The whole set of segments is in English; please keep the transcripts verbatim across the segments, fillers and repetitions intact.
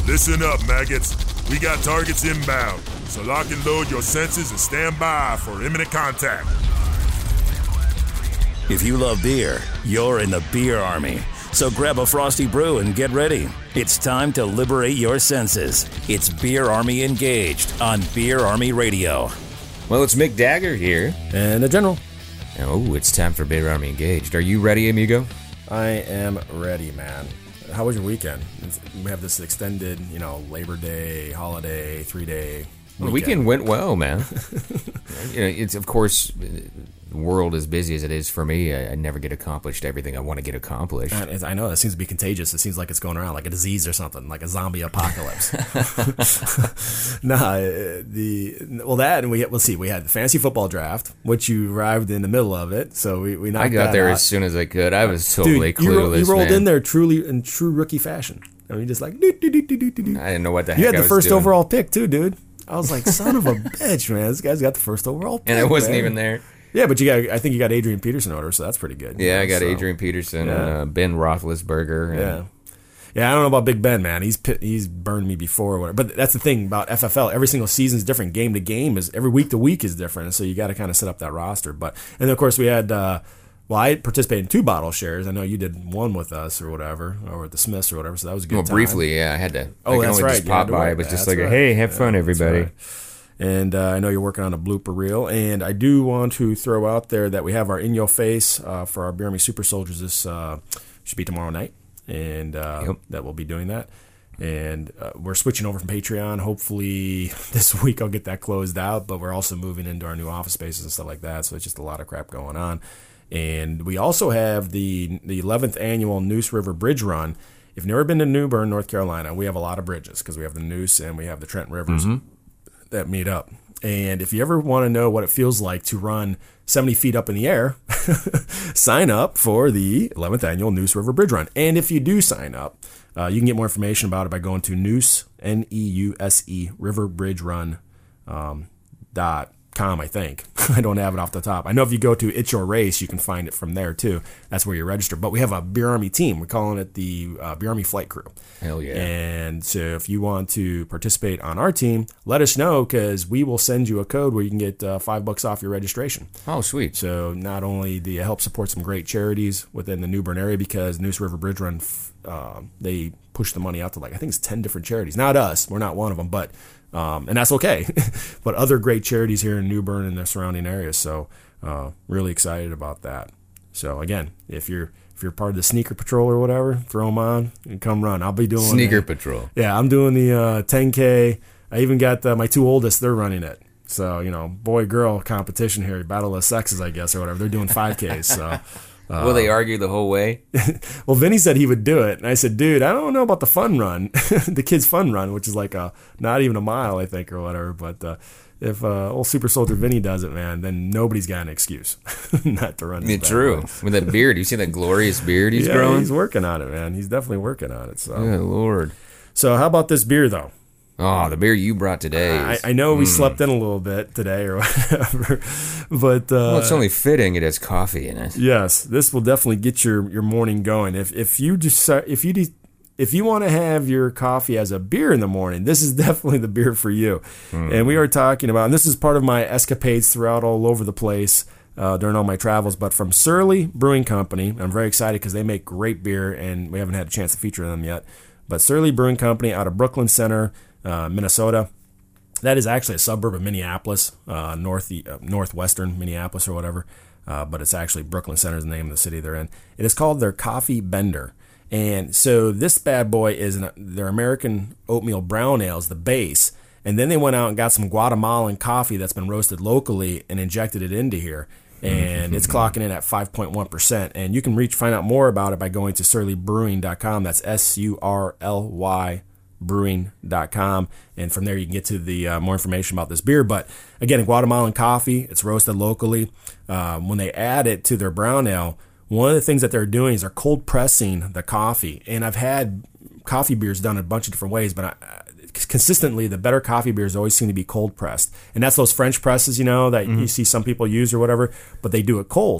Listen up, maggots. We got targets inbound, so lock and load your senses and stand by for imminent contact. If you love beer, you're in the beer army. So grab a Frosty Brew and get ready. It's time to liberate your senses. It's Beer Army Engaged on Beer Army Radio. Well, it's Mick Dagger here. And the General. Oh, it's time for Beer Army Engaged. Are you ready, amigo? I am ready, man. How was your weekend? We have this extended, you know, Labor Day, holiday, three-day weekend. The weekend went well, man. You know, it's, of course, the world as busy as it is for me, I, I never get accomplished everything I want to get accomplished. And I know, it seems to be contagious. It seems like it's going around like a disease or something, like a zombie apocalypse. nah, the well, that, and we, we'll see, we had the fantasy football draft, which you arrived in the middle of it, so we, we knocked I got that there out. as soon as I could. I was totally Dude, you clueless, ro- you rolled man. in there truly in true rookie fashion. I mean, just like, doo, doo, doo, doo, doo, doo. I didn't know what the heck You had I the was first doing. overall pick, too, dude. I was like, son of a bitch, man. This guy's got the first overall pick. And I wasn't man. even there. Yeah, but you got. I think you got Adrian Peterson order, so that's pretty good. Yeah, know, I got so. Adrian Peterson Yeah. and uh, Ben Roethlisberger. And Yeah. Yeah, I don't know about Big Ben, man. He's he's burned me before or whatever. But that's the thing about F F L. Every single season is different. Game to game is every week to week is different. So you got to kind of set up that roster. But and then of course we had. Uh, well, I participated in two bottle shares. I know you did one with us or whatever, or with the Smiths or whatever. So that was a good well, time. briefly, yeah, I had to. Oh, I can that's only right. Just You had pop to by. work. It was just That's like, a, right. hey, have Yeah, fun, that's everybody. right. And uh, I know you're working on a blooper reel. And I do want to throw out there that we have our In Your Face uh, for our Beer Army Super Soldiers. This uh, should be tomorrow night. And uh, Yep. that we'll be doing that. And uh, we're switching over from Patreon. Hopefully this week I'll get that closed out. But we're also moving into our new office spaces and stuff like that. So it's just a lot of crap going on. And we also have the the eleventh annual Neuse River Bridge Run. If you've never been to New Bern, North Carolina, we have a lot of bridges because we have the Neuse and we have the Trent Rivers Mm-hmm. that meet up. And if you ever want to know what it feels like to run seventy feet up in the air, sign up for the eleventh annual Neuse River Bridge Run. And if you do sign up, uh, you can get more information about it by going to Neuse, N E U S E, River Bridge Run um, dot com, I think. I don't have it off the top. I know if you go to It's Your Race, you can find it from there too. That's where you register. But we have a Beer Army team. We're calling it the uh, Beer Army Flight Crew. Hell yeah. And so if you want to participate on our team, let us know because we will send you a code where you can get uh, five bucks off your registration. Oh, sweet. So not only do you help support some great charities within the New Bern area because Neuse River Bridge Run, uh, they push the money out to like, I think it's ten different charities. Not us. We're not one of them, but Um, and that's okay. But other great charities here in New Bern and the surrounding areas. So uh, really excited about that. So again, if you're if you're part of the sneaker patrol or whatever, throw them on and come run. I'll be doing Sneaker uh, Patrol. Yeah, I'm doing the uh, ten K. I even got uh, my two oldest. They're running it. So you know, boy girl competition here, battle of sexes, I guess, or whatever. They're doing five Ks. So. Uh, Will they argue the whole way? Well, Vinny said he would do it, and I said, "Dude, I don't know about the fun run, the kids' fun run, which is like a not even a mile, I think, or whatever." But uh, if uh, old Super Soldier Vinny does it, man, then nobody's got an excuse not to run. This Yeah, bad true. boy. With that beard, you see that glorious beard he's yeah, growing? he's working on it, man. He's definitely working on it. So, Good Lord. so how about this beer, though? Oh, the beer you brought today. I, Is, I know we mm. slept in a little bit today or whatever, but uh, Well, it's only fitting it has coffee in it. yes, this will definitely get your, your morning going. If if you just if you de- if you want to have your coffee as a beer in the morning, this is definitely the beer for you. Mm. And we are talking about, and this is part of my escapades throughout all over the place uh, during all my travels. But from Surly Brewing Company, I'm very excited because they make great beer, and we haven't had a chance to feature them yet. But Surly Brewing Company out of Brooklyn Center, uh, Minnesota. That is actually a suburb of Minneapolis, uh, north uh, northwestern Minneapolis or whatever. Uh, but it's actually Brooklyn Center is the name of the city they're in. It is called their Coffee Bender. And so this bad boy is an, their American oatmeal brown ale is the base. And then they went out and got some Guatemalan coffee that's been roasted locally and injected it into here. And it's clocking in at five point one percent. And you can reach find out more about it by going to surly brewing dot com. That's S U R L Y brewing dot com, and from there you can get to the uh, more information about this beer. But again, Guatemalan coffee, it's roasted locally. Um, when they add it to their brown ale, one of the things that they're doing is they're cold pressing the coffee. And I've had coffee beers done a bunch of different ways, but I, consistently the better coffee beers always seem to be cold pressed. And that's those French presses, you know, that mm-hmm. you see some people use or whatever, but they do it cold.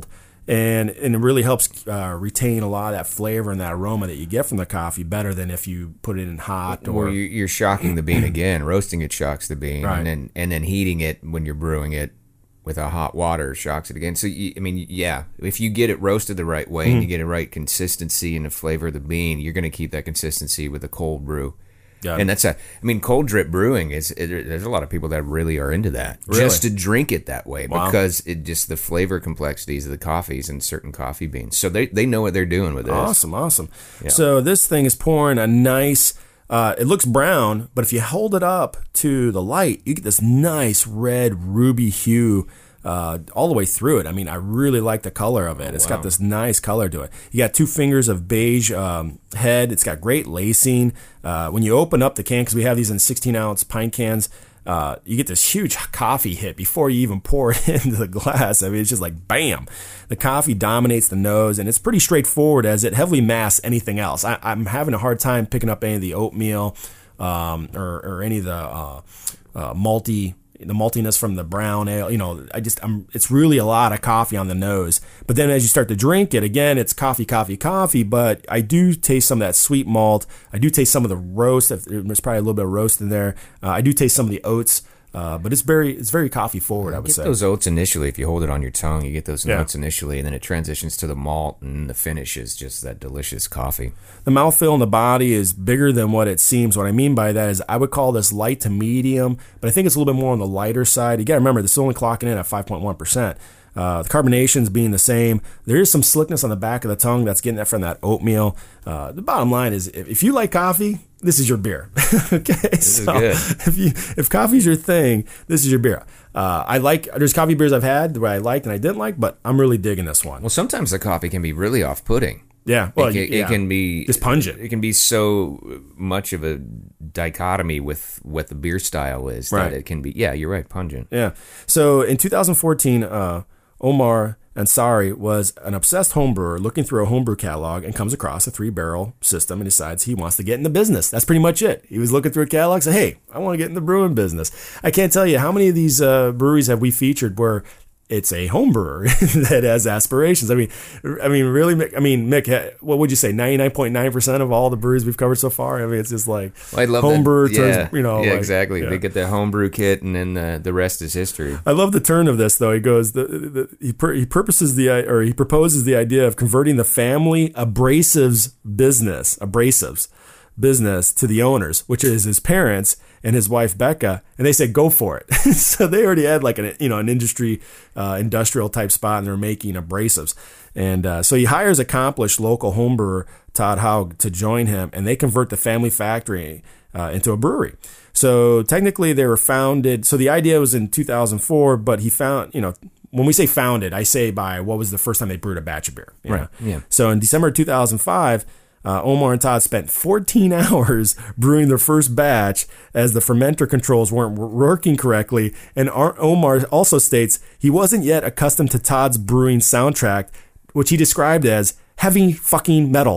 And, and it really helps uh, retain a lot of that flavor and that aroma that you get from the coffee better than if you put it in hot. Or Or you- you're shocking the bean again. Roasting it shocks the bean, Right. and then and then heating it when you're brewing it with a hot water shocks it again. So you, I mean, yeah, if you get it roasted the right way Mm-hmm. and you get the right consistency and the flavor of the bean, you're going to keep that consistency with a cold brew. Yeah. And that's a, I mean, cold drip brewing is. It, there's a lot of people that really are into that, Really? just to drink it that way Wow. because it just the flavor complexities of the coffees and certain coffee beans. So they they know what they're doing with this. Awesome, awesome. So this thing is pouring a nice, uh, it looks brown, but if you hold it up to the light, you get this nice red ruby hue uh, all the way through it. I mean, I really like the color of it. It's got this nice color to it. You got two fingers of beige um, head. It's got great lacing. Uh, when you open up the can, because we have these in sixteen ounce pint cans, Uh, you get this huge coffee hit before you even pour it into the glass. I mean, it's just like bam. The coffee dominates the nose, and it's pretty straightforward as it heavily masks anything else. I, I'm having a hard time picking up any of the oatmeal um, or, or any of the uh, uh, malty. The maltiness from the brown ale, you know, I just, I'm, it's really a lot of coffee on the nose. But then as you start to drink it, again, it's coffee, coffee, coffee. But I do taste some of that sweet malt. I do taste some of the roast. There's probably a little bit of roast in there. Uh, I do taste some of the oats. Uh, but it's very, it's very coffee forward, I would Get say. those oats initially. If you hold it on your tongue, you get those Yeah. notes initially, and then it transitions to the malt, and the finish is just that delicious coffee. The mouthfeel in the body is bigger than what it seems. What I mean by that is I would call this light to medium, but I think it's a little bit more on the lighter side. You got to remember, this is only clocking in at five point one percent. Uh, the carbonations being the same. There is some slickness on the back of the tongue that's getting that from that oatmeal. Uh, the bottom line is, if, if you like coffee, this is your beer. Okay, This is so good. if you if coffee's your thing, this is your beer. Uh, I like. There's coffee beers I've had that I liked and I didn't like, but I'm really digging this one. Well, sometimes the coffee can be really off-putting. Yeah, well, it, can, yeah. it can be Just pungent. It can be so much of a dichotomy with what the beer style is Right. that it can be. Yeah, you're right, pungent. Yeah. So in two thousand fourteen, uh, Omar Ansari was an obsessed homebrewer looking through a homebrew catalog and comes across a three-barrel system and decides he wants to get in the business. That's pretty much it. He was looking through a catalog and said, hey, I want to get in the brewing business. I can't tell you how many of these uh, breweries have we featured where it's a home brewer that has aspirations. I mean, I mean, really, Mick, I mean, Mick, what would you say? ninety-nine point nine percent of all the breweries we've covered so far. I mean, it's just like Well, I love home that. brewer Yeah, turns, you know, yeah, like, exactly. yeah. They get the homebrew kit, and then the, the rest is history. I love the turn of this, though. He goes, the, the, he pur- he purposes the or he proposes the idea of converting the family abrasives business, abrasives business, to the owners, which is his parents and his wife Becca, and they said go for it. So they already had like an you know an industry uh, industrial type spot, and they're making abrasives. And uh, so he hires accomplished local homebrewer Todd Haug to join him, and they convert the family factory uh, into a brewery. So technically they were founded, so the idea was in two thousand four, but he found, you know, when we say founded, I say by what was the first time they brewed a batch of beer. you Right, know? yeah. So in December two thousand five, uh, Omar and Todd spent fourteen hours brewing their first batch as the fermenter controls weren't working correctly. And Ar- Omar also states he wasn't yet accustomed to Todd's brewing soundtrack, which he described as heavy fucking metal.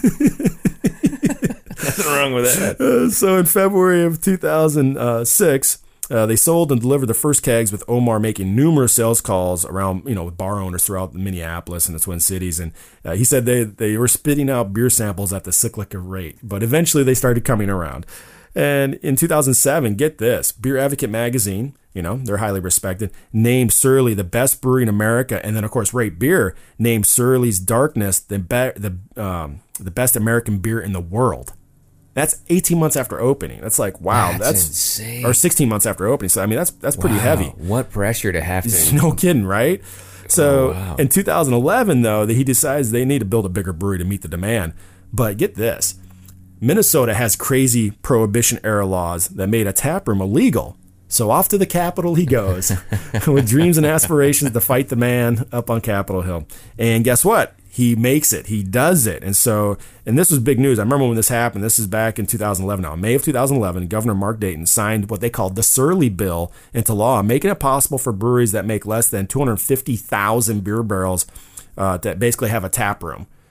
Nothing wrong with that. Uh, so in February of two thousand six, uh, they sold and delivered the first kegs, with Omar making numerous sales calls around, you know, with bar owners throughout Minneapolis and the Twin Cities. And uh, he said they, they were spitting out beer samples at the cyclic rate, but eventually they started coming around. And in two thousand seven, get this, Beer Advocate magazine, you know, they're highly respected, named Surly the best brewery in America. And then, of course, Rate Beer named Surly's Darkness the, be- the, um, the best American beer in the world. That's eighteen months after opening. That's like, wow, That's that's, insane. Or sixteen months after opening. So, I mean, that's that's pretty Wow, heavy. What pressure to have to. No kidding, right? So Oh, wow. in two thousand eleven, though, that he decides they need to build a bigger brewery to meet the demand. But get this, Minnesota has crazy prohibition-era laws that made a taproom illegal. So off to the Capitol he goes with dreams and aspirations to fight the man up on Capitol Hill. And guess what? He makes it. He does it. And so, and this was big news. I remember when this happened. This is back in two thousand eleven now. In May of two thousand eleven, Governor Mark Dayton signed what they called the Surly Bill into law, making it possible for breweries that make less than two hundred fifty thousand beer barrels uh, to basically have a tap room.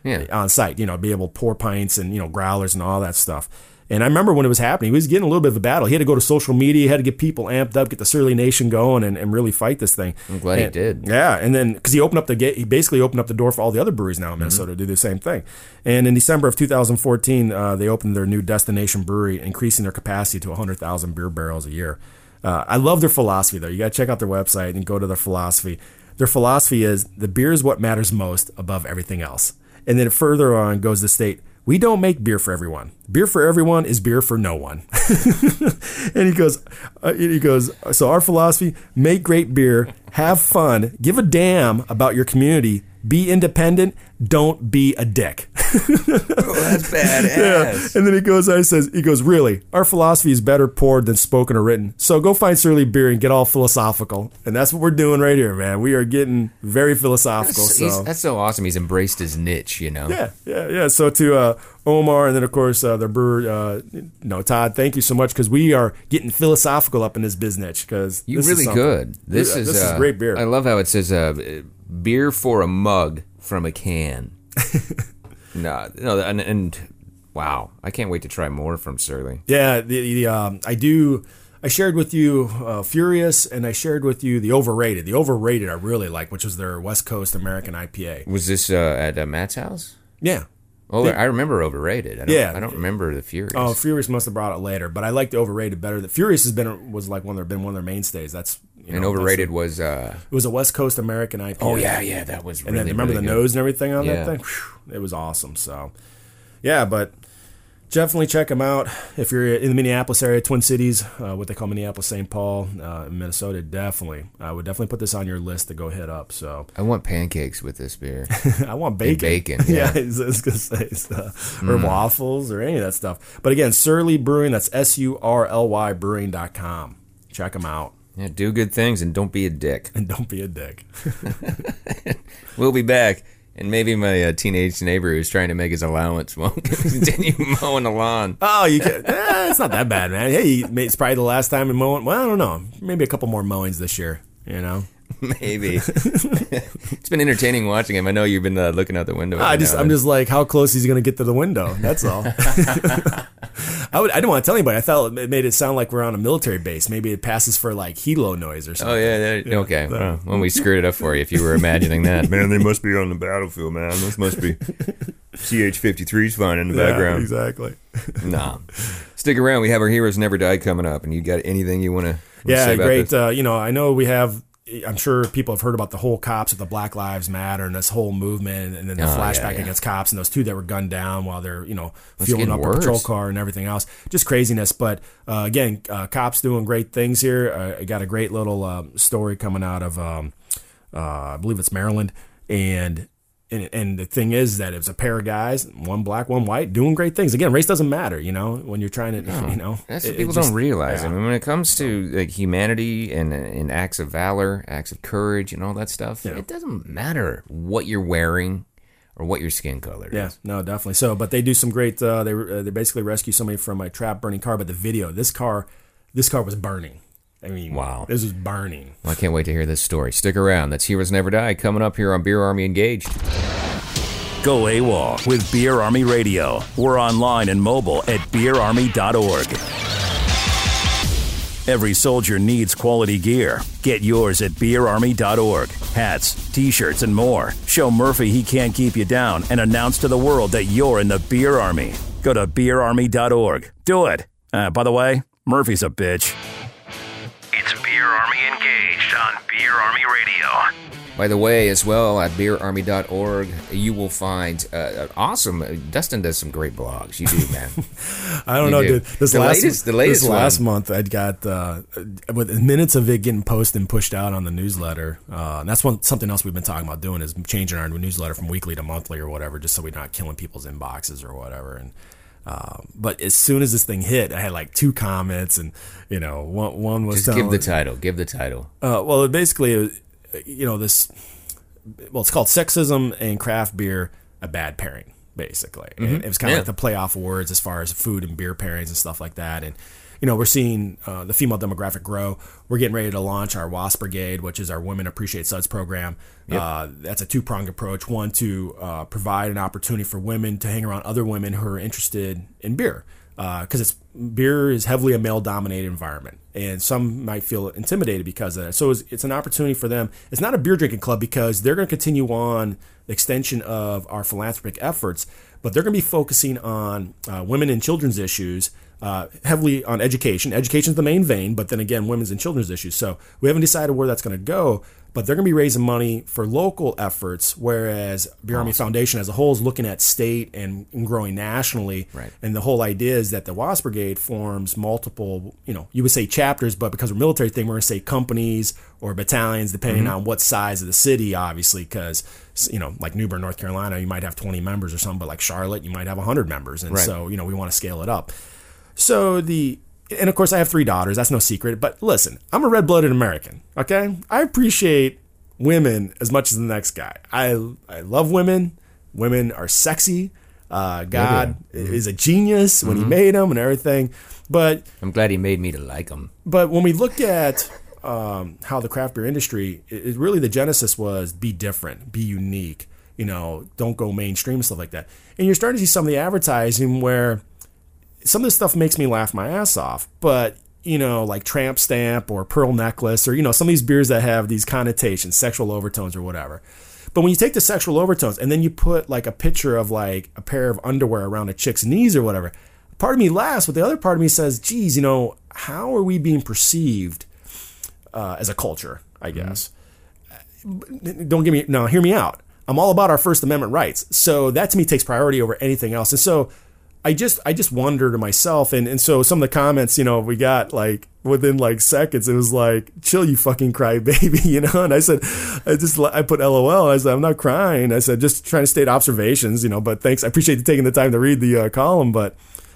Yeah. on site, you know, be able to pour pints and, you know, growlers and all that stuff. And I remember when it was happening, he was getting a little bit of a battle. He had to go to social media, he had to get people amped up, get the Surly Nation going, and, and really fight this thing. I'm glad and, he did. Yeah, and then because he opened up the gate, he basically opened up the door for all the other breweries now in Minnesota mm-hmm. to do the same thing. And in December of two thousand fourteen, uh, they opened their new Destination Brewery, increasing their capacity to one hundred thousand beer barrels a year. Uh, I love their philosophy, though. You got to check out their website and go to their philosophy. Their philosophy is the beer is what matters most above everything else. And then further on goes to state, we don't make beer for everyone. Beer for everyone is beer for no one. And he goes, uh, he goes. So our philosophy: make great beer, have fun, give a damn about your community, be independent, don't be a dick. Oh, that's badass. Yeah. And then he goes on and says, he goes, really, our philosophy is better poured than spoken or written. So go find Surly Beer and get all philosophical. And that's what we're doing right here, man. We are getting very philosophical. That's, so. he's, that's so awesome. He's embraced his niche, you know? Yeah, yeah, yeah. So to uh, Omar and then, of course, uh, the brewer, uh, no, Todd, thank you so much because we are getting philosophical up in this business. Because you really good. This yeah, is this uh, is great beer. I love how it says uh, beer for a mug from a can. no, no, and, and wow, I can't wait to try more from Surly. Yeah, the, the um, I do. I shared with you uh, Furious, and I shared with you the Overrated. The Overrated I really like, which was their West Coast American I P A. Was this uh, at uh, Matt's house? Yeah. Oh, they, I remember Overrated. I don't, yeah, I don't remember the Furious. Oh, Furious must have brought it later, but I like the Overrated better. The Furious has been was like one of their been one of their mainstays. That's you and know, Overrated that's, was. Uh, it was a West Coast American I P A. Oh yeah, yeah, that was. And really, then remember really the good. nose and everything on Yeah. that thing. Whew, it was awesome. So, yeah, but definitely check them out if you're in the Minneapolis area, Twin Cities, uh, what they call Minneapolis, Saint Paul, uh, Minnesota. Definitely, I would definitely put this on your list to go hit up. So I want pancakes with this beer. I want bacon. And bacon, yeah. yeah, I was, I was gonna say, so, or mm. waffles or any of that stuff. But again, Surly Brewing. That's S U R L Y Brewing dot com. Check them out. Yeah, do good things and don't be a dick. And don't be a dick. We'll be back. And maybe my uh, teenage neighbor who's trying to make his allowance won't continue mowing the lawn. Oh, you can. Eh, it's not that bad, man. Hey, it's probably the last time in mowing. Well, I don't know. Maybe a couple more mowings this year. You know. Maybe. It's been entertaining watching him. I know you've been uh, looking out the window. I just, I'm just like, how close he's going to get to the window. That's all. I would, I didn't want to tell anybody. I thought it made it sound like we're on a military base. Maybe it passes for like helo noise or something. Oh yeah, yeah. yeah okay. So. Well, when we screwed it up for you, if you were imagining that, man, they must be on the battlefield, man. This must be C H fifty-three's fine in the yeah, background. Exactly. Nah. Stick around. We have our Heroes Never Die coming up, and you got anything you want to? Yeah, say about great. this? Uh, you know, I know we have. I'm sure people have heard about the whole cops with the Black Lives Matter and this whole movement, and then the oh, flashback yeah, yeah. against cops and those two that were gunned down while they're, you know, It's fueling up getting a patrol worse. car and everything else. Just craziness. But uh, again, uh, cops doing great things here. Uh, I got a great little uh, story coming out of, um, uh, I believe it's Maryland, and. And, and the thing is that it was a pair of guys, one black, one white, doing great things. Again, race doesn't matter, you know, when you're trying to, No, you know. That's what it- people it just- don't realize. yeah. I mean, when it comes to like humanity and and acts of valor, acts of courage, and all that stuff, Yeah. it doesn't matter what you're wearing or what your skin color Yeah, is. no, definitely. So, but they do some great. Uh, they uh, they basically rescue somebody from a trap burning car. But the video, this car, this car was burning. I mean, Wow. this was burning. Well, I can't wait to hear this story. Stick around. That's Heroes Never Die coming up here on Beer Army Engaged. Go AWOL with Beer Army Radio. We're online and mobile at beer army dot org. Every soldier needs quality gear. Get yours at beer army dot org. Hats, t-shirts, and more. Show Murphy he can't keep you down and announce to the world that you're in the Beer Army. Go to beer army dot org. Do it. Uh, by the way, Murphy's a bitch. It's Beer Army Engaged on Beer Army Radio. By the way, as well, at beer army dot org, you will find uh, awesome. Dustin does some great blogs. You do, man. I don't You know, do. dude. This The last, latest- the latest this last one. month, I'd got uh, with minutes of it getting posted and pushed out on the newsletter. Uh, and that's one something else we've been talking about doing is changing our newsletter from weekly to monthly or whatever, just so we're not killing people's inboxes or whatever. And uh, but as soon as this thing hit, I had like two comments, and you know, one one was Just telling, give the title. Give the title. Uh, well, it basically, uh, you know, this. Well, it's called Sexism and Craft Beer, a Bad Pairing. basically. Mm-hmm. And it was kind of Yeah. like the play off words as far as food and beer pairings and stuff like that. And, you know, we're seeing uh, the female demographic grow. We're getting ready to launch our WASP Brigade, which is our Women Appreciate Suds program. Yep. Uh, that's a two-pronged approach. One, to uh, provide an opportunity for women to hang around other women who are interested in beer. Because uh, it's beer is heavily a male-dominated environment, and some might feel intimidated because of that. So it's, it's an opportunity for them. It's not a beer drinking club because they're going to continue on the extension of our philanthropic efforts, but they're going to be focusing on uh, women and children's issues, uh, heavily on education. Education is the main vein, but then again, women's and children's issues. So we haven't decided where that's going to go, but they're going to be raising money for local efforts, whereas Beer Army Foundation as a whole is looking at state and, and growing nationally. Right. And the whole idea is that the WASP Brigade forms multiple, you know, you would say chapters, but because we're a military thing, we're going to say companies or battalions, depending mm-hmm. on what size of the city, obviously, because, you know, like New Bern, North Carolina, you might have twenty members or something, but like Charlotte, you might have one hundred members. And right. so, you know, we want to scale it up. So the... And of course, I have three daughters. That's no secret. But listen, I'm a red-blooded American, okay? I appreciate women as much as the next guy. I I love women. Women are sexy. Uh, God mm-hmm. is a genius when mm-hmm. he made them and everything. But I'm glad he made me to like them. But when we look at um, how the craft beer industry, it, it really the genesis was be different, be unique. You know, don't go mainstream, stuff like that. And you're starting to see some of the advertising where some of this stuff makes me laugh my ass off, but, you know, like Tramp Stamp or Pearl Necklace or, you know, some of these beers that have these connotations, sexual overtones or whatever. But when you take the sexual overtones and then you put like a picture of like a pair of underwear around a chick's knees or whatever, part of me laughs, but the other part of me says, geez, you know, how are we being perceived uh, as a culture, I guess? Mm-hmm. Don't get me, no, hear me out. I'm all about our First Amendment rights. So that to me takes priority over anything else. And so I just I just wonder to myself, and, and so some of the comments, you know, we got like within like seconds, it was like, chill, you fucking crybaby, you know. And I said, I just I put L O L. I said, I'm not crying. I said, just trying to state observations, you know. But thanks, I appreciate you taking the time to read the uh, column. But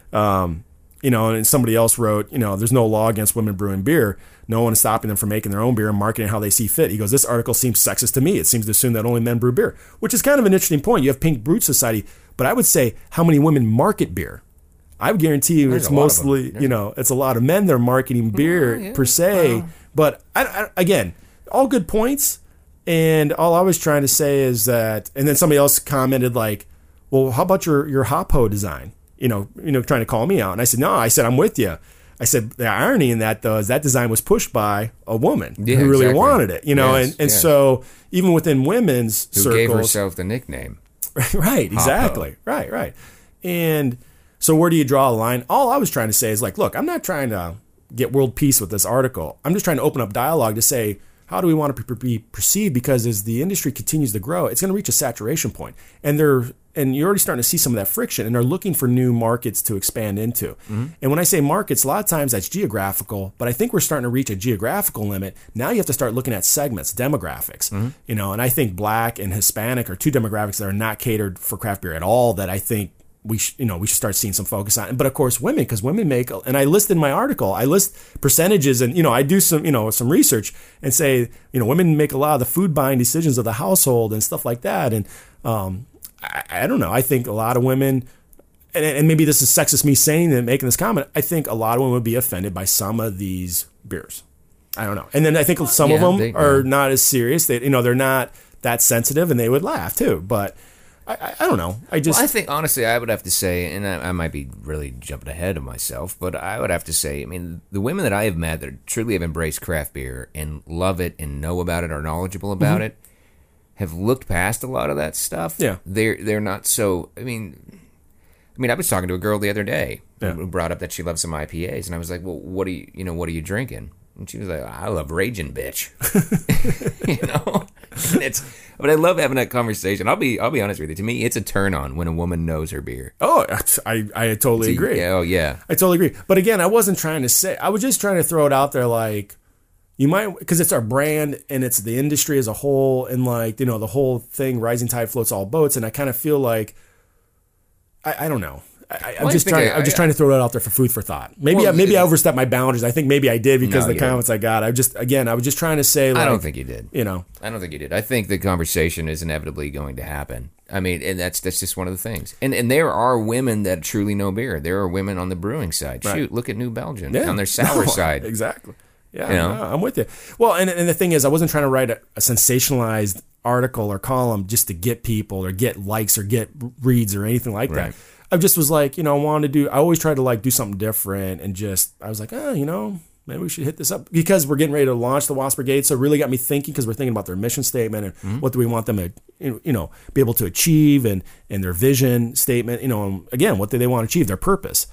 um, you know, and somebody else wrote, you know, there's no law against women brewing beer. No one is stopping them from making their own beer and marketing how they see fit. He goes, this article seems sexist to me. It seems to assume that only men brew beer, which is kind of an interesting point. You have Pink Brute Society, but I would say how many women market beer. I would guarantee you There's it's mostly, you know, it's a lot of men that are marketing beer yeah, yeah. per se. Wow. But I, I, again, all good points. And all I was trying to say is that, and then somebody else commented like, well, how about your, your Hopo design? You know, you know, trying to call me out. And I said, no, I said, I'm with you. I said, the irony in that, though, is that design was pushed by a woman yeah, who really exactly. wanted it, you know, yes, and, and yes. so even within women's who circles. Who gave herself the nickname. Right, exactly. Hopo. Right, right. And so where do you draw a line? All I was trying to say is like, look, I'm not trying to get world peace with this article. I'm just trying to open up dialogue to say, how do we want to be perceived? Because as the industry continues to grow, it's going to reach a saturation point. And they're and you're already starting to see some of that friction, and they're looking for new markets to expand into. Mm-hmm. And when I say markets, a lot of times that's geographical, but I think we're starting to reach a geographical limit. Now you have to start looking at segments, demographics. Mm-hmm. You know, and I think Black and Hispanic are two demographics that are not catered for craft beer at all that I think we sh- you know we should start seeing some focus on. But of course women, because women make, and I list in my article, I list percentages, and you know I do some you know some research and say you know women make a lot of the food buying decisions of the household and stuff like that. And um, I, I don't know, I think a lot of women, and, and maybe this is sexist me saying and making this comment, I think a lot of women would be offended by some of these beers. I don't know. And then I think some yeah, of them they, are yeah. not as serious. They you know they're not that sensitive, and they would laugh too. But I, I, I don't know. I just well, I think honestly, I would have to say, and I, I might be really jumping ahead of myself, but I would have to say, I mean, the women that I have met that truly have embraced craft beer and love it and know about it, are knowledgeable about mm-hmm. it, have looked past a lot of that stuff. Yeah, they're they're not so. I mean, I mean, I was talking to a girl the other day yeah. who brought up that she loves some I P As, and I was like, well, what do you you know what are you drinking? And she was like, I love Raging Bitch. you know? And it's but I love having that conversation. I'll be I'll be honest with you. To me, it's a turn on when a woman knows her beer. Oh, I I totally See, agree. Yeah, oh yeah. I totally agree. But again, I wasn't trying to say, I was just trying to throw it out there like you might, because it's our brand and it's the industry as a whole, and like, you know, the whole thing, rising tide floats all boats, and I kind of feel like I, I don't know. I, I'm well, just I trying. I, I'm just I, trying to throw it out there for food for thought. Maybe well, I, maybe I overstepped my boundaries. I think maybe I did because no, of the comments didn't. I got. I just again, I was just trying to say. Like, I don't think you did. You know, I don't think you did. I think the conversation is inevitably going to happen. I mean, and that's that's just one of the things. And and there are women that truly know beer. There are women on the brewing side. Right. Shoot, look at New Belgium Yeah. on their sour No, side. Exactly. Yeah, You know? no, I'm with you. Well, and and the thing is, I wasn't trying to write a, a sensationalized article or column just to get people or get likes or get reads or anything like Right. that. I just was like, you know, I wanted to do. I always try to like do something different, and just I was like, oh, you know, maybe we should hit this up because we're getting ready to launch the Wasp Brigade. So it really got me thinking because we're thinking about their mission statement and Mm-hmm. what do we want them to, you know, be able to achieve and and their vision statement. You know, and again, what do they want to achieve? Their purpose.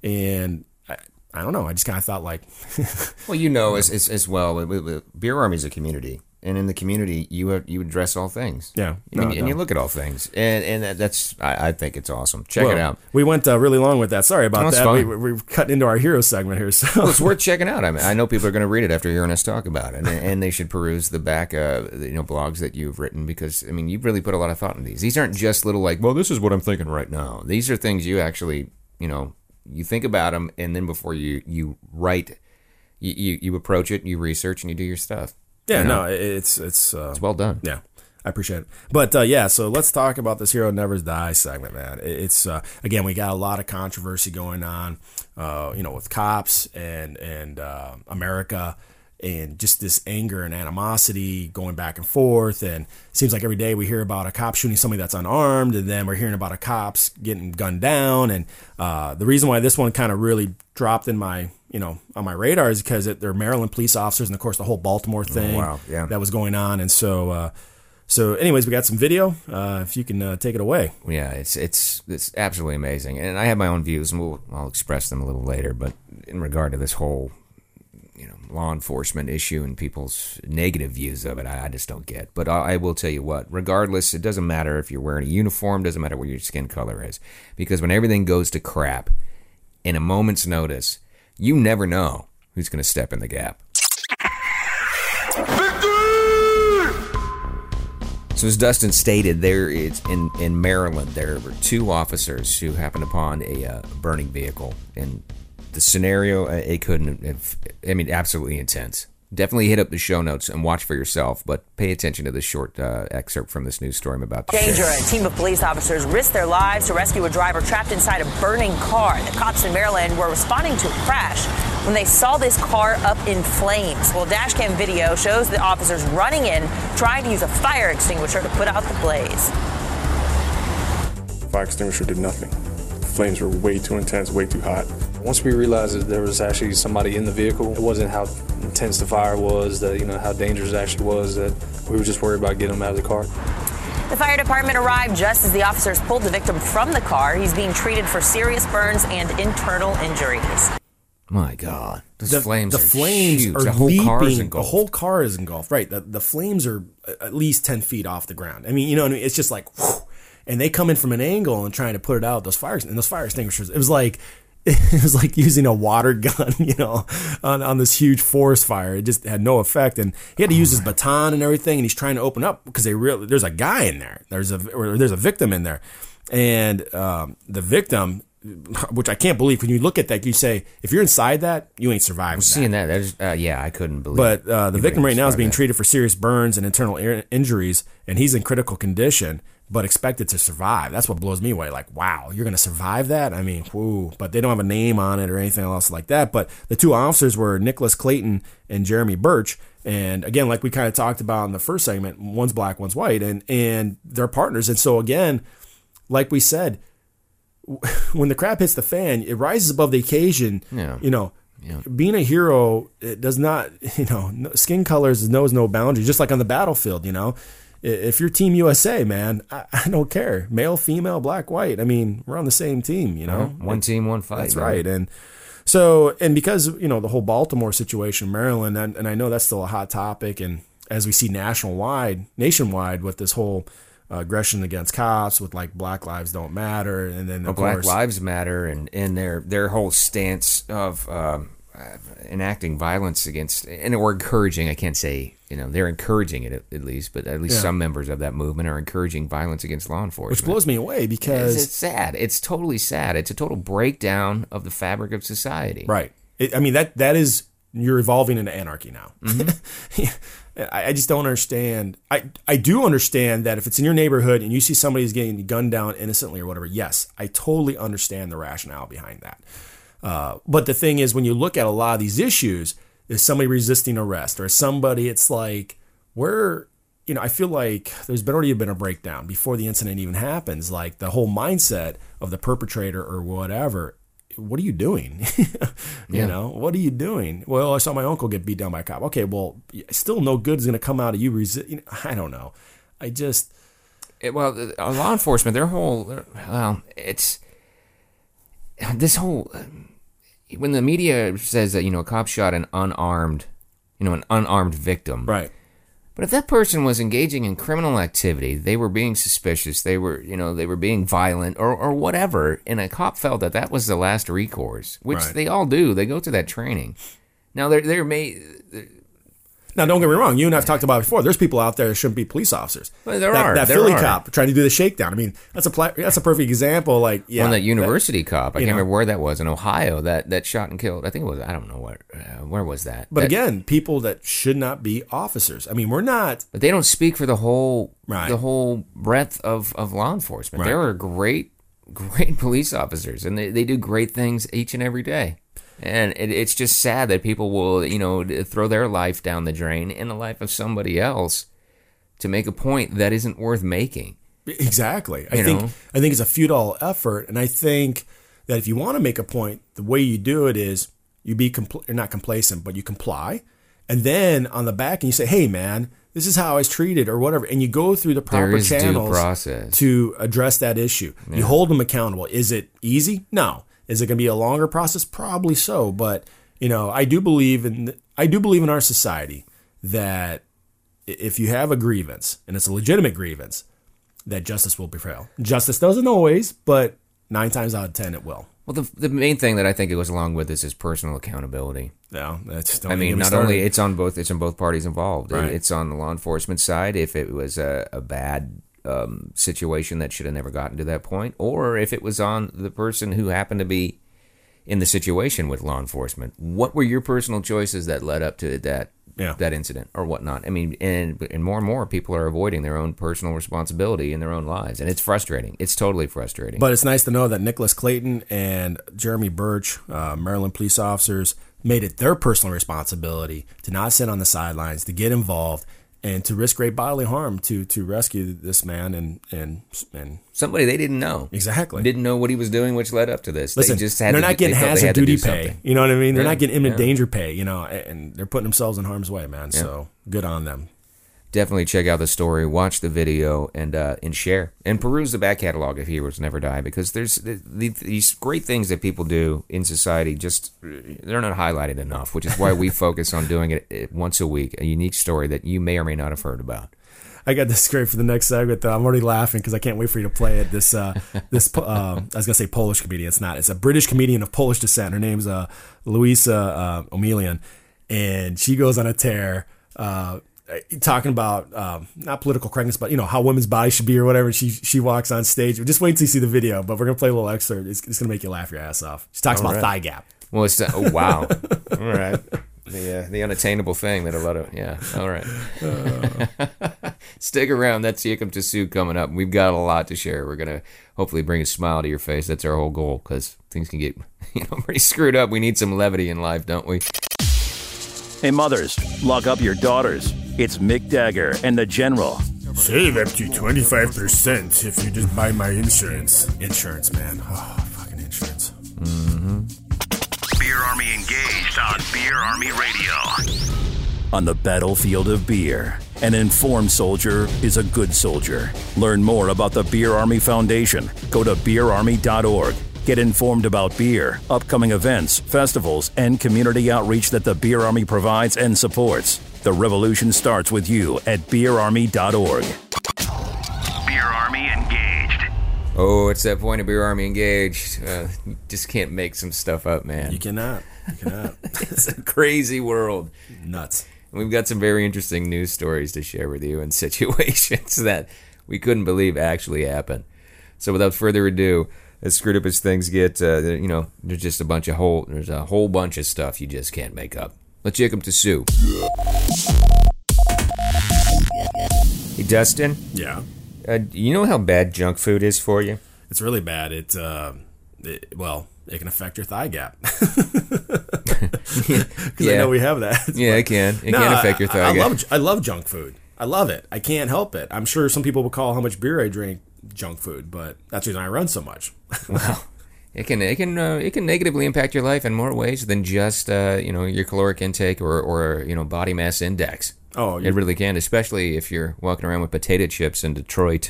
And I, I don't know. I just kind of thought like, Well, you know, as as, as well, we- we- Beer Army is a community, and in the community, you have, you address all things. Yeah, I mean, no, and no. you look at all things, and and that- that's I, I think it's awesome. Check it well, out. We went uh, really long with that. Sorry about No, it's that. fine. We, we're cutting into our hero segment here. So Well, it's worth checking out. I mean, I know people are going to read it after hearing us talk about it, and, and they should peruse the back, uh, you know, blogs that you've written because I mean, you've really put a lot of thought into these. These aren't just little like, well, this is what I'm thinking right now. These are things you actually, you know, you think about them, and then before you you write, you you, you approach it, you research, and you do your stuff. yeah, You know? no, it's it's uh, It's well done. yeah. I appreciate it. But uh, yeah, so let's talk about this Hero Never Dies segment, man. It- It's uh, again, we got a lot of controversy going on, uh, you know, with cops and and uh, America, and just this anger and animosity going back and forth. And it seems like every day we hear about a cop shooting somebody that's unarmed, and then we're hearing about a cops getting gunned down. And uh, the reason why this one kind of really dropped in my you know on my radar is because it, they're Maryland police officers, and of course the whole Baltimore thing wow, yeah. that was going on. And so. Uh, So, anyways, we got some video. Uh, if you can uh, take it away. Yeah, it's it's it's absolutely amazing, and I have my own views, and we'll, I'll express them a little later. But in regard to this whole, you know, law enforcement issue and people's negative views of it, I, I just don't get. But I, I will tell you what, regardless, it doesn't matter if you're wearing a uniform, doesn't matter what your skin color is, because when everything goes to crap, in a moment's notice, you never know who's going to step in the gap. So as Dustin stated, there is in, in Maryland, there were two officers who happened upon a uh, burning vehicle. And the scenario, uh, it couldn't have, I mean, absolutely intense. Definitely hit up the show notes and watch for yourself, but pay attention to this short uh, excerpt from this news story I'm about to Danger. share. A team of police officers risked their lives to rescue a driver trapped inside a burning car. The cops in Maryland were responding to a crash when they saw this car up in flames. Well, dash cam video shows the officers running in, trying to use a fire extinguisher to put out the blaze. Fire extinguisher did nothing. Flames were way too intense, way too hot. Once we realized that there was actually somebody in the vehicle, it wasn't how intense the fire was, that you know how dangerous it actually was, that we were just worried about getting them out of the car. The fire department arrived just as the officers pulled the victim from the car. He's being treated for serious burns and internal injuries. My God, those The flames the are flames huge. are the whole leaping. car is The engulfed. whole car is engulfed. Right. The the flames are at least ten feet off the ground. I mean, you know, what I mean? It's just like, whew, and they come in from an angle and trying to put it out. Those fires and those fire extinguishers. It was like. It was like using a water gun, you know, on, on this huge forest fire. It just had no effect, and he had to use his baton and everything. And he's trying to open up because they real there's a guy in there. There's a or there's a victim in there, and um, the victim, which I can't believe. When you look at that, you say if you're inside that, you ain't surviving. that. Seeing that, there's, uh, yeah, I couldn't believe But it. uh, the You victim really right now is started being that. treated for serious burns and internal ir- injuries, and he's in critical condition, but expected to survive. That's what blows me away. Like, wow, you're going to survive that? I mean, whoo. But they don't have a name on it or anything else like that. But the two officers were Nicholas Clayton and Jeremy Birch. And again, like we kind of talked about in the first segment, one's black, one's white, and, and they're partners. And so again, like we said, when the crap hits the fan, it rises above the occasion. Yeah. You know, Yeah. being a hero, it does not, you know, no, skin colors knows no boundary. Just like on the battlefield, you know, if you're Team U S A, man, I, I don't care, male, female, black, white. I mean, we're on the same team, you know. One team, one fight. That's man. right, and so and because you know the whole Baltimore situation, Maryland, and, and I know that's still a hot topic, and as we see national wide, nationwide with this whole uh, aggression against cops, with like Black Lives Don't Matter, and then Well, of Black course, Lives Matter and, and their their whole stance of um, uh, enacting violence against, and or encouraging, I can't say, you know, they're encouraging it at, at least, but at least Yeah. some members of that movement are encouraging violence against law enforcement. which blows me away It's, because it's sad. It's totally sad. It's a total breakdown of the fabric of society. right, it, I mean that that is you're evolving into anarchy now. Mm-hmm. I, I just don't understand. I, I do understand that if it's in your neighborhood and you see somebody who's getting gunned down innocently or whatever, yes, I totally understand the rationale behind that. Uh, but the thing is, when you look at a lot of these issues, is somebody resisting arrest or somebody, it's like, where, you know, I feel like there's been already been a breakdown before the incident even happens. Like the whole mindset of the perpetrator or whatever. What are you doing? you yeah. know, what are you doing? Well, I saw my uncle get beat down by a cop. Okay, well, still no good is going to come out of you. Resi- you know, I don't know. I just... It, well, uh, law enforcement, their whole... Well, it's... This whole... When the media says that, you know, a cop shot an unarmed, you know, an unarmed victim. Right. But if that person was engaging in criminal activity, they were being suspicious, they were, you know, they were being violent or, or whatever, and a cop felt that that was the last recourse, which right. they all do. They go through that training. Now, there there may... Now, don't get me wrong. You and I have talked about it before. There's people out there that shouldn't be police officers. Well, there that, are. That there Philly are. cop trying to do the shakedown. I mean, that's a pla- that's a perfect example. Like, yeah, Well, that university that, cop, I you can't know. remember where that was, in Ohio, that, that shot and killed. I think it was, I don't know where, uh, where was that? But that, again, people that should not be officers. I mean, we're not. But they don't speak for the whole Right. the whole breadth of, of law enforcement. Right. There are great, great police officers, and they, they do great things each and every day. And it, it's just sad that people will, you know, throw their life down the drain in the life of somebody else to make a point that isn't worth making. Exactly. I You think know? I think it's a futile effort, and I think that if you want to make a point, the way you do it is you be compl- you're not complacent, but you comply, and then on the back and you say, "Hey, man, this is how I was treated," or whatever, and you go through the proper There is due channels process. to address that issue. Yeah. You hold them accountable. Is it easy? No. Is it going to be a longer process? Probably so. But you know, I do believe in I do believe in our society that if you have a grievance and it's a legitimate grievance, that justice will prevail. Justice doesn't always, but nine times out of ten it will. Well, the the main thing that I think it goes along with this is personal accountability. No, that's. Don't I even mean, get me not started. only it's on both it's on both parties involved. Right. It's on the law enforcement side if it was a, a bad um, situation that should have never gotten to that point, or if it was on the person who happened to be in the situation with law enforcement. What were your personal choices that led up to that Yeah. that incident or whatnot? I mean, and and more and more people are avoiding their own personal responsibility in their own lives, and it's frustrating. It's totally frustrating. But it's nice to know that Nicholas Clayton and Jeremy Birch, uh, Maryland police officers, made it their personal responsibility to not sit on the sidelines, to get involved, and to risk great bodily harm to to rescue this man and and and Somebody they didn't know. Exactly. Didn't know what he was doing, which led up to this. Listen, they just had they're to, not getting they felt they hazard had to duty do pay. something. You know what I mean? They're Yeah, not getting imminent yeah. danger pay. You know, and they're putting themselves in harm's way, man. Yeah. So good on them. Definitely check out the story, watch the video, and uh, and share. And peruse the back catalog of Heroes Never Die, because there's the, the, these great things that people do in society, just they're not highlighted enough, which is why we focus on doing it once a week, a unique story that you may or may not have heard about. I got this great for the next segment, though. I'm already laughing because I can't wait for you to play it. This, uh, this, uh, I was gonna say Polish comedian. It's not. It's a British comedian of Polish descent. Her name's uh, Louisa uh, Omelian, and she goes on a tear, uh, talking about um, not political correctness, but you know how women's bodies should be or whatever. She she walks on stage. Just wait till you see the video. But we're gonna play a little excerpt. It's, it's gonna make you laugh your ass off. She talks All about right. thigh gap. Well, it's oh wow, all right. The uh, the unattainable thing that a lot of yeah. All right. Uh. Stick around. That's Yakum to Sue coming up. We've got a lot to share. We're gonna hopefully bring a smile to your face. That's our whole goal, because things can get you know pretty screwed up. We need some levity in life, don't we? Hey, mothers, lock up your daughters. It's Mick Dagger and the General. Save up to twenty-five percent if you just buy my insurance. Insurance, man. Oh, fucking insurance. Beer Army engaged on Beer Army Radio. On the battlefield of beer, an informed soldier is a good soldier. Learn more about the Beer Army Foundation. Go to beer army dot org. Get informed about beer, upcoming events, festivals, and community outreach that the Beer Army provides and supports. The revolution starts with you at beer army dot org. Beer Army engaged. Oh, it's that point of Beer Army engaged. Uh, you just can't make some stuff up, man. You cannot. You cannot. It's a crazy world. Nuts. And we've got some very interesting news stories to share with you and situations that we couldn't believe actually happened. So without further ado, as screwed up as things get, uh, you know, there's just a bunch of whole, there's a whole bunch of stuff you just can't make up. Let's check them to Sue. Dustin, Yeah. uh, you know how bad junk food is for you? It's really bad. It, uh, it well, it can affect your thigh gap. Because I know we have that. Yeah, it can. It No, can affect your I, thigh I gap. love I love junk food. I love it. I can't help it. I'm sure some people will call how much beer I drink junk food, but that's the reason I run so much. Wow. It can it can uh, it can negatively impact your life in more ways than just uh, you know your caloric intake or, or you know body mass index. Oh, it really can, especially if you're walking around with potato chips in Detroit.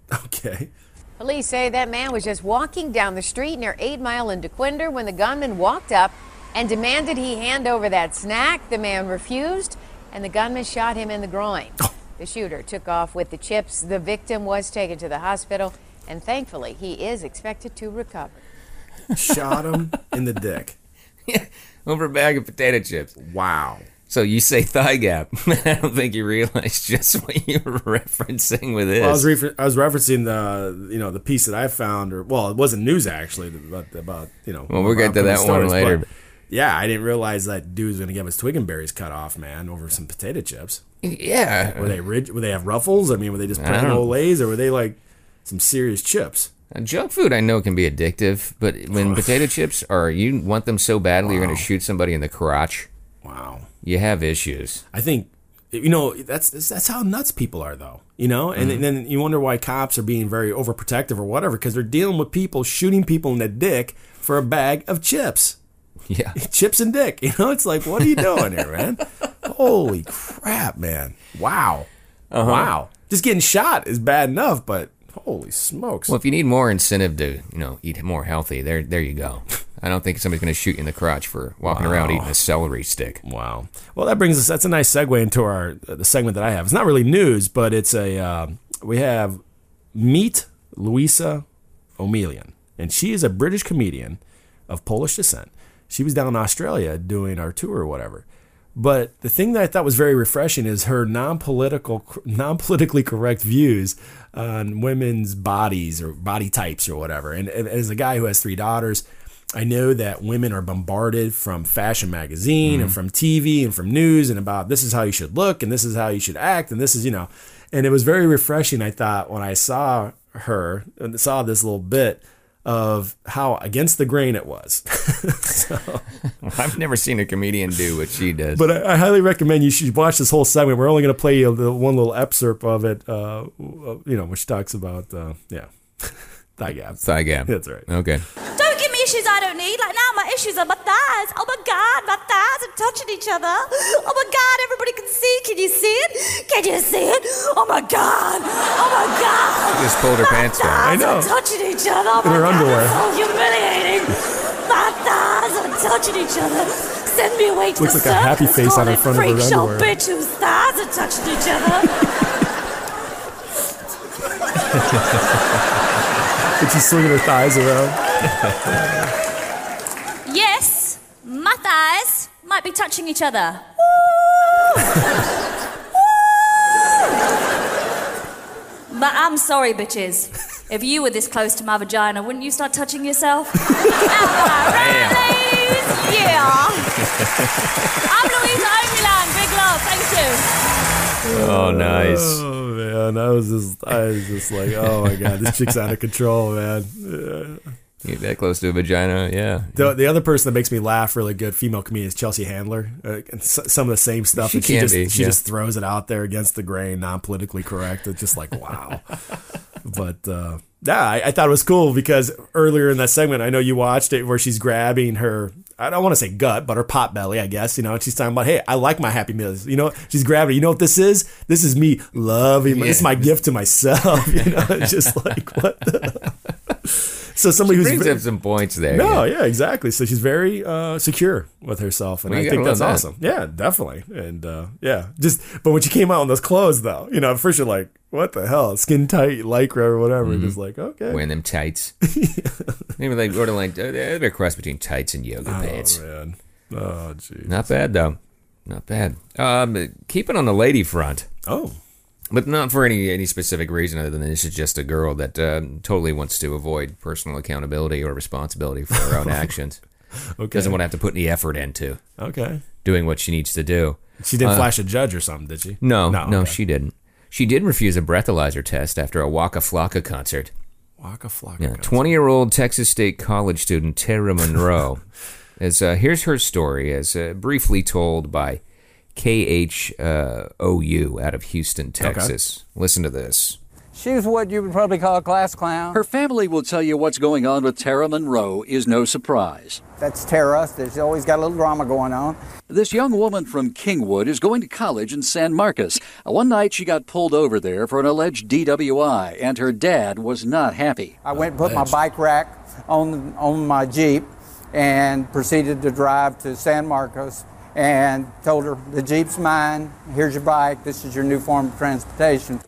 Okay. Police say that man was just walking down the street near eight mile in DeQuinder when the gunman walked up and demanded he hand over that snack. The man refused, and the gunman shot him in the groin. The shooter took off with the chips. The victim was taken to the hospital, and thankfully, he is expected to recover. Shot him in the dick. Yeah, over a bag of potato chips. Wow. So you say thigh gap. I don't think you realize just what you were referencing with this. Well, I was refer- I was referencing the you know the piece that I found, or well, it wasn't news actually about about you know. Well, we'll get to that one stories, later. but yeah, I didn't realize that dude was going to get his twig and berries cut off, man, over some potato chips. Yeah. Were they rid- Were they have ruffles? I mean, were they just I plain don't- old Lays, or were they like some serious chips? Now, junk food I know can be addictive, but when potato chips are, you want them so badly you're going to shoot somebody in the crotch. Wow. You have issues. I think, you know, that's that's how nuts people are, though. You know, and Mm-hmm. then you wonder why cops are being very overprotective or whatever, because they're dealing with people shooting people in the dick for a bag of chips. Yeah. Chips and dick. You know, it's like, what are you doing here, man? Holy crap, man. Wow. Uh-huh. Wow. Just getting shot is bad enough, but holy smokes. Well, if you need more incentive to, you know, eat more healthy, there there you go. I don't think somebody's going to shoot you in the crotch for walking Wow. around eating a celery stick. Wow. Well, that brings us, that's a nice segue into our the segment that I have. It's not really news, but it's a, uh, we have Meet Louisa O'Melian. And she is a British comedian of Polish descent. She was down in Australia doing our tour or whatever. But the thing that I thought was very refreshing is her non-political, non-politically correct views on women's bodies or body types or whatever. And, and as a guy who has three daughters, I know that women are bombarded from fashion magazine Mm-hmm. and from T V and from news and about this is how you should look and this is how you should act and this is, you know, and it was very refreshing, I thought, when I saw her and saw this little bit of how against the grain it was. So, I've never seen a comedian do what she does. but I, I highly recommend you should watch this whole segment. We're only going to play you the one little excerpt of it, uh, you know, which talks about, uh, yeah, thigh gap. Thigh gap. That's right. Okay. Don't give me issues I don't need. Like now my issues are my thighs. Oh my God, my thighs are touching each other. Oh my God, everybody can see. Can you see it? Can you see it? Oh my God. Oh my God. She just pulled her my pants down. thighs I know. are touching each other. Oh In my her God, underwear. it's so humiliating. My thighs are touching each other. Send me away to Looks the like a happy circus. face Call on her it front of her freak show underwear. bitch whose thighs are touching each other. But she's swinging her thighs around. Yes, my thighs might be touching each other. But I'm sorry, bitches. If you were this close to my vagina, wouldn't you start touching yourself? Alright, ladies, yeah. I'm Louisa O'Melian. Big love, thank you. Oh, nice. Oh man, I was just, I was just like, oh my God, this chick's out of control, man. Yeah. Get that close to a vagina, yeah. The, the other person that makes me laugh really good, female comedian, is Chelsea Handler. Uh, and s- some of the same stuff. She and she can just, be, She yeah. just throws it out there against the grain, non-politically correct. It's just like, wow. But uh, yeah, I, I thought it was cool because earlier in that segment, I know you watched it where she's grabbing her, I don't want to say gut, but her pot belly, I guess, you know, and she's talking about, hey, I like my Happy Meals. You know, she's grabbing, you know what this is? This is me loving, Yeah. this is my gift to myself. You know, it's just like, what the? So somebody She who's brings very- up some points there. no, yeah, exactly. So she's very uh, secure with herself, and Well, I you think gotta that's love that. awesome. Yeah, definitely, and uh, yeah, just but when she came out in those clothes, though, you know, at first you're like, "What the hell?" Skin tight lycra or whatever. Mm-hmm. Just like, okay, Wearing them tights. Maybe like borderline. They're a cross between tights and yoga pants. oh man, oh geez, Not bad though. Not bad. Um, keep it on the lady front. oh, But not for any any specific reason other than this is just a girl that uh, totally wants to avoid personal accountability or responsibility for her own actions. okay, Doesn't want to have to put any effort into okay. doing what she needs to do. She didn't Uh, flash a judge or something, did she? No, no, okay. she didn't. She did refuse a breathalyzer test after a Waka Flocka concert. Waka Flocka Yeah, concert. twenty-year-old Texas State college student Tara Monroe. as uh, Here's her story, as uh, briefly told by K H O U out of Houston, Texas. Okay. Listen to this. She was what you would probably call a class clown. Her family will tell you what's going on with Tara Monroe is no surprise. That's Tara. There's always got a little drama going on. This young woman from Kingwood is going to college in San Marcos. One night she got pulled over there for an alleged D W I, and her dad was not happy. I went and put my bike rack on, on my Jeep and proceeded to drive to San Marcos and told her, the Jeep's mine, here's your bike, this is your new form of transportation.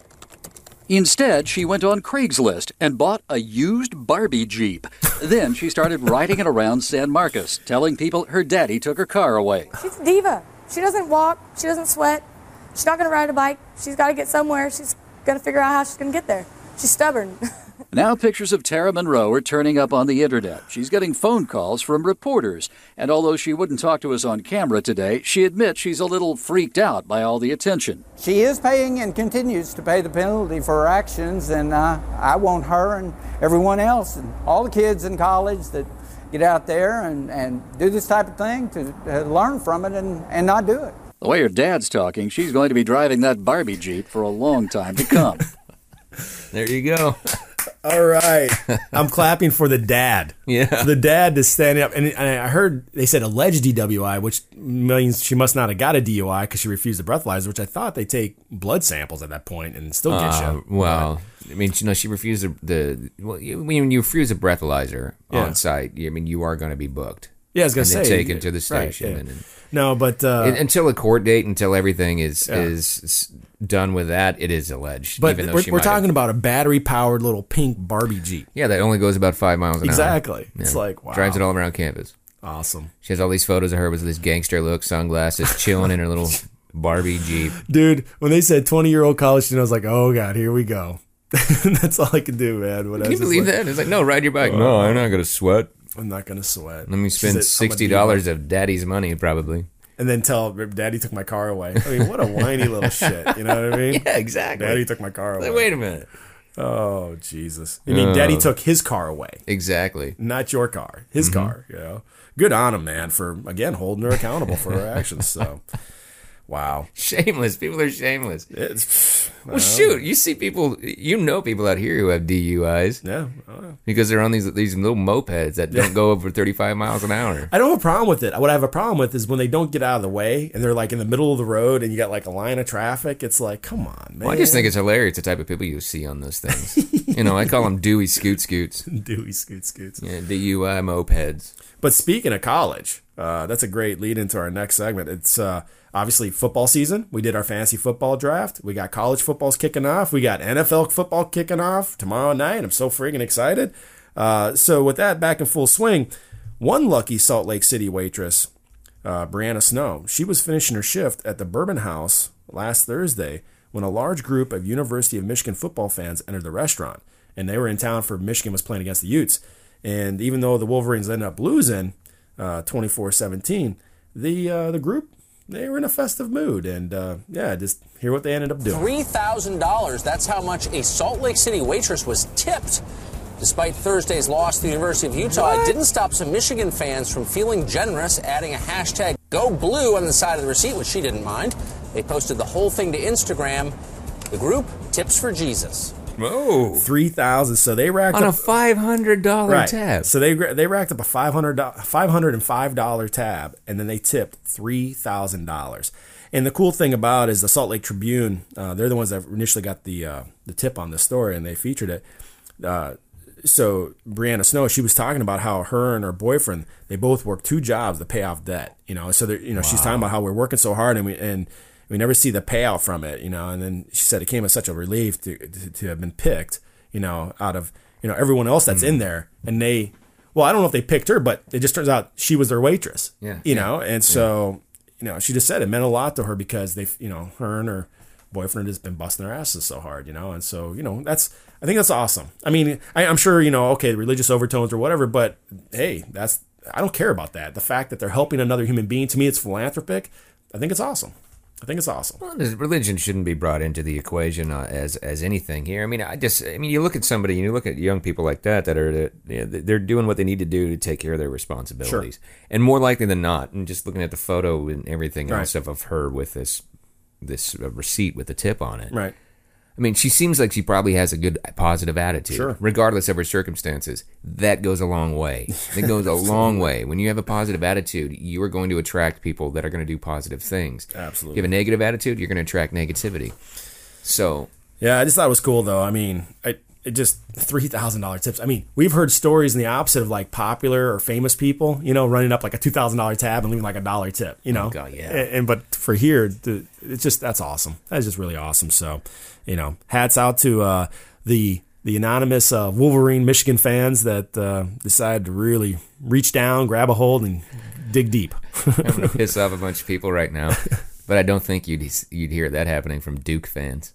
Instead, she went on Craigslist and bought a used Barbie Jeep. Then she started riding it around San Marcos, telling people her daddy took her car away. She's a diva. She doesn't walk. She doesn't sweat. She's not going to ride a bike. She's got to get somewhere. She's going to figure out how she's going to get there. She's stubborn. Now pictures of Tara Monroe are turning up on the internet. She's getting phone calls from reporters. And although she wouldn't talk to us on camera today, she admits she's a little freaked out by all the attention. She is paying and continues to pay the penalty for her actions, and uh, I want her and everyone else and all the kids in college that get out there and, and do this type of thing to uh, learn from it and, and not do it. The way her dad's talking, she's going to be driving that Barbie Jeep for a long time to come. There you go. All right. I'm clapping for the dad. Yeah. The dad is standing up. And I heard they said alleged D W I, which means she must not have got a D U I because she refused the breathalyzer, which I thought they take blood samples at that point and still get uh, you. Well, but, I mean, you know, she refused the, the well, you, when you refuse a breathalyzer yeah. on site, I mean, you are going to be booked. Yeah, I was going to say. Taken to the station. Right, yeah. and, and, no, but uh, until a court date, until everything is yeah. is done with that, it is alleged. But even though we're, she we're talking have, about a battery-powered little pink Barbie Jeep. Yeah, that only goes about five miles an exactly. hour. Exactly. It's yeah. like, wow. Drives it all around campus. Awesome. She has all these photos of her with this gangster look, sunglasses, chilling in her little Barbie Jeep. Dude, when they said twenty-year-old college student, I was like, oh, God, here we go. That's all I could do, man. When Can you believe like, that? It's like, no, ride your bike. Uh, no, I'm not going to sweat. I'm not going to sweat. Let me spend said, sixty dollars of daddy's money, probably. And then tell daddy took my car away. I mean, what a whiny little shit. You know what I mean? Yeah, exactly. Daddy took my car away. Like, wait a minute. Oh, Jesus. I mean, uh, daddy took his car away. Exactly. Not your car. His mm-hmm. car, you know. Good on him, man, for, again, holding her accountable for her actions. So, wow. Shameless. People are shameless. It's, well, shoot. You see people, you know people out here who have D U Is. Yeah. Oh, yeah. Because they're on these these little mopeds that don't go over thirty-five miles an hour. I don't have a problem with it. What I have a problem with is when they don't get out of the way and they're like in the middle of the road and you got like a line of traffic. It's like, come on, man. Well, I just think it's hilarious the type of people you see on those things. You know, I call them Dewey Scoot Scoots. Dewey Scoot Scoots. Yeah, D U I mopeds. But speaking of college, uh, that's a great lead into our next segment. It's uh, obviously football season. We did our fantasy football draft. We got college footballs kicking off. We got N F L football kicking off tomorrow night. I'm so friggin' excited. Uh, so with that back in full swing, one lucky Salt Lake City waitress, uh, Brianna Snow, she was finishing her shift at the Bourbon House last Thursday when a large group of University of Michigan football fans entered the restaurant. And they were in town for Michigan was playing against the Utes. And even though the Wolverines ended up losing uh, twenty-four seventeen, the uh, the group, they were in a festive mood. And, uh, yeah, just hear what they ended up doing. three thousand dollars. That's how much a Salt Lake City waitress was tipped. Despite Thursday's loss to the University of Utah, what? It didn't stop some Michigan fans from feeling generous, adding a hashtag Go Blue on the side of the receipt, which she didn't mind. They posted the whole thing to Instagram. The group, Tips for Jesus. Whoa. three thousand dollars. So they racked on up... a five hundred dollars right. tab. So they they racked up a five hundred dollars, five hundred five dollars tab, and then they tipped three thousand dollars. And the cool thing about it is the Salt Lake Tribune, uh, they're the ones that initially got the uh, the tip on this story, and they featured it. Uh, so Brianna Snow, she was talking about how her and her boyfriend, they both work two jobs to pay off debt. You know, so you know wow. she's talking about how we're working so hard and we and we never see the payout from it. You know, and then she said it came as such a relief to to, to have been picked. You know, out of you know everyone else that's mm. in there, and they, well, I don't know if they picked her, but it just turns out she was their waitress. Yeah, you yeah. know, and so yeah. you know she just said it meant a lot to her because they, you know, her and her boyfriend has been busting their asses so hard, you know, and so you know that's I think that's awesome. I mean, I, I'm sure you know, okay, religious overtones or whatever, but hey, that's I don't care about that. The fact that they're helping another human being, to me, it's philanthropic. I think it's awesome. I think it's awesome. Well, religion shouldn't be brought into the equation uh, as as anything here. I mean, I just, I mean, you look at somebody, you look at young people like that that are, that, you know, they're doing what they need to do to take care of their responsibilities, sure. and more likely than not, and just looking at the photo and everything right. else of, of her with this this uh, receipt with the tip on it, right. I mean, she seems like she probably has a good, positive attitude, sure. regardless of her circumstances. That goes a long way. It goes a long way. When you have a positive attitude, you are going to attract people that are going to do positive things. Absolutely. If you have a negative attitude, you're going to attract negativity. So, yeah, I just thought it was cool, though. I mean, I, it just three thousand dollars tips. I mean, we've heard stories in the opposite of like popular or famous people, you know, running up like a two thousand dollars tab and leaving like a dollar tip, you know. Oh, God, yeah. And, and but for here, the, it's just, that's awesome. That's just really awesome. So, you know, hats out to uh, the the anonymous uh, Wolverine Michigan fans that uh, decided to really reach down, grab a hold, and dig deep. I'm going to piss off a bunch of people right now, but I don't think you'd you'd hear that happening from Duke fans.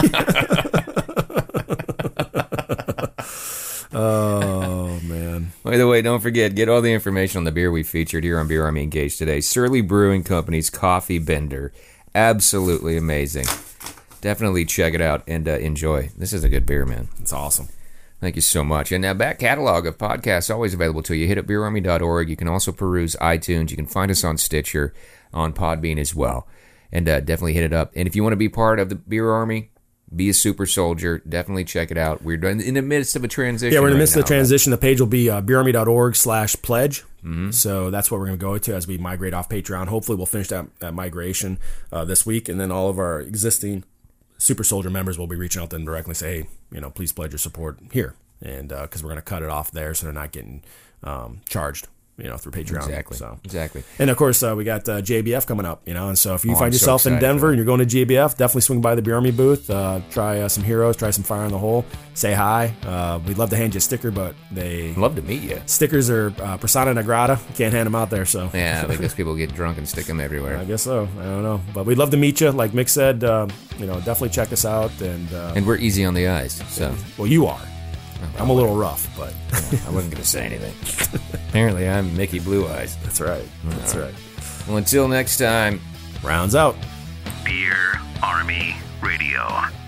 Oh, man. By the way, don't forget, get all the information on the beer we featured here on Beer Army Engaged today. Surly Brewing Company's Coffee Bender. Absolutely amazing. Definitely check it out and uh, enjoy. This is a good beer, man. It's awesome. Thank you so much. And now, back catalog of podcasts always available to you. Hit up beer army dot org. You can also peruse iTunes. You can find us on Stitcher, on Podbean as well. And uh, definitely hit it up. And if you want to be part of the Beer Army, be a super soldier, definitely check it out. We're in the midst of a transition. Yeah, we're in the right midst now, of the transition. The page will be uh, beer army dot org slash pledge. Mm-hmm. So that's what we're going to go to as we migrate off Patreon. Hopefully we'll finish that, that migration uh, this week. And then all of our existing super soldier members will be reaching out to them directly and say, hey, you know, please pledge your support here. And because uh, we're going to cut it off there so they're not getting um, charged, you know, through Patreon. Exactly. So. Exactly. And of course, uh, we got uh, J B F coming up, you know, and so if you Oh, find I'm so yourself in excited Denver for and you're going to J B F, definitely swing by the Beer Army booth, uh, try uh, some Heroes, try some Fire in the Hole, say hi. Uh, we'd love to hand you a sticker, but they... Love to meet you. Stickers are uh, persona non grata. You can't hand them out there, so... Yeah, because people get drunk and stick them everywhere. I guess so. I don't know. But we'd love to meet you. Like Mick said, uh, you know, definitely check us out. And uh, And we're easy on the eyes, so... Well, you are. I'm a little rough, but... I wasn't going to say anything. Apparently, I'm Mickey Blue Eyes. That's right. That's right. Well, until next time, rounds out. Beer Army Radio.